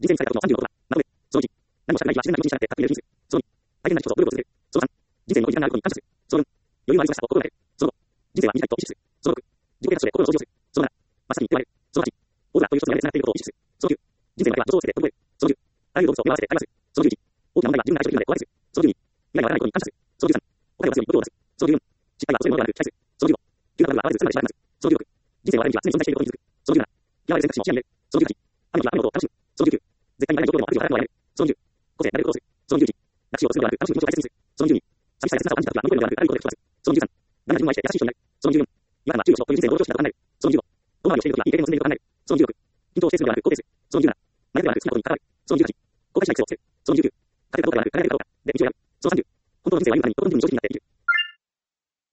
人生にされたことの36は、なので、その1、何もしたくない日は自然な気持ちに従って勝手にやる人生。その2、大変な日こそ努力を続ける。その3、人生において時間があることに感謝する。その4、余裕のある忙しさを心がける。その5、人生は短いと意識する。その6、自己啓発書で心の掃除をする。その7、真っ先に言われる。その8、オーダーという一つの屋根でつながっていることを意識する。その9、人生の相手は助走を捨てて飛べる。その10、あらゆる動物を目を合わせて会話する。その11、大きな問題は自分が対処できるので小分けする。その12、未来はあらないことに感謝する。その13、答えを出すように心を出す。その14、失敗は恐れるものではなく期待する。その15、急なことが現れずつまでしばらくする。その16、人生のあらゆる道は常に存在していることに気づく。その17、極まれる選択肢も視野に入れる。その18、雨の日は雨の音を楽しむ。その19、絶対にならない状況でも悪事を働くのをやめる。その20、個性で誰をどうする。その21、楽しいをするのではなく楽しむ気持ちを大切にする。その22、寂しさや切なさを感じた時は残るのではなくあらゆることで吹き飛ばす。その23、だんだん自分を愛して優しい人になる。その24、違和感は中国という人生の向上心が不安になる。その25、遠回りをしている時はいい経験を積んでいると不安になる。その26、緊張を否定するのではなく肯定する。その27、迷いではなく好きなことに関わる。その28、後悔しない癖をつける。その29、勝てたことではなく輝けたことかで道を選ぶ。その30、本当の人生は今にとことん自分に正直になっている。